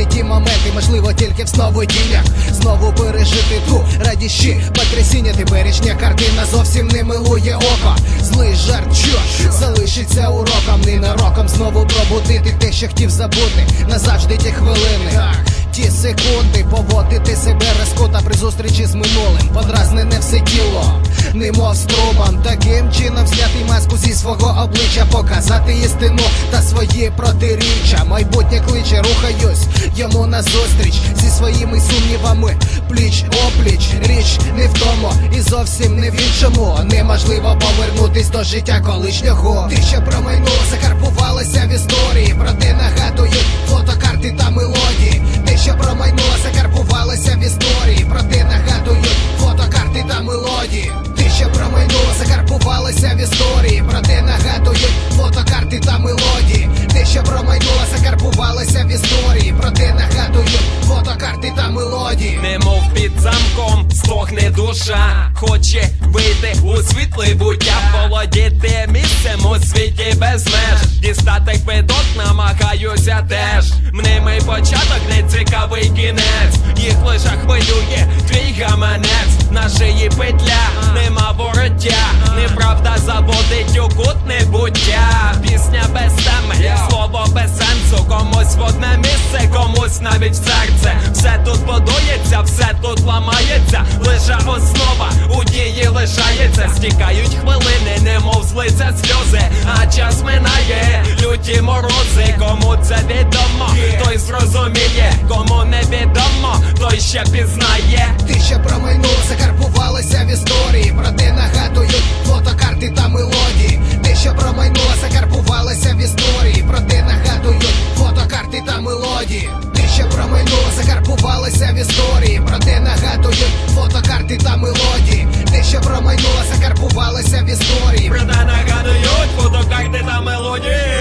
ті моменти, можливо, тільки в сновидіннях. Знову пережити ту радіщі потрясіння. Теперішня картина зовсім не милує око. Злий жарт, що залишиться уроком. Ненароком знову пробудити те, що хотів забути. Назавжди ті хвилини, ті секунди, поводити себе розкута при зустрічі з минулим. Подразнене все тіло, немов струмом. Таким чином зняти маску зі свого обличчя, показати істину та свої протиріччя. Майбутнє кличе, рухаюсь йому назустріч зі своїми сумнівами, пліч-опліч. Річ не в тому і зовсім не в іншому. Неможливо повернутись до життя колишнього. Ти, що промайнуло, закарбувалося в історії, проте нагадують фотокарти та мелодії. Те, що промайнуло, закарбувалося в історії, проте нагадують фотокарти та мелодії. Те, що промайнуло, закарбувалося в історії, проте нагадують фотокарти та мелодії. Те, що промайнуло, закарбувалося в історії, проте нагадують фотокарти та мелодії. Немов під замком стогне душа, хоче вийти у світле буття, володіти місцем у світі без меж. Дістати квиток намагаюся теж. Мнимий початок, нецікавий кінець. Їх лише хвилює твій гаманець. На шиї петля, нема вороття. Неправда заводить у кут небуття. Пісня без теми, слово без сенсу. Комусь в одне місце, комусь навіть в серце. Все тут будується, все тут ламається. Лише основа у дії лишається. Стікають хвилини, немов з лиця сльози. А час минає, люті морози. Кому це відомо, той зрозуміє. Кому не відомо, той ще пізнає. Ти, що промайнуло, закарбувалося в історії, проте нагадують фотокарти та мелодії. Те, що промайнуло, закарбувалося в історії, проте нагадують фотокарти та мелодії. Те, що промайнуло, закарбувалося в історії, проте нагадують фотокарти та мелодії. Те, що промайнуло, закарбувалося в історії, проте нагадують фотокарти та мелодії.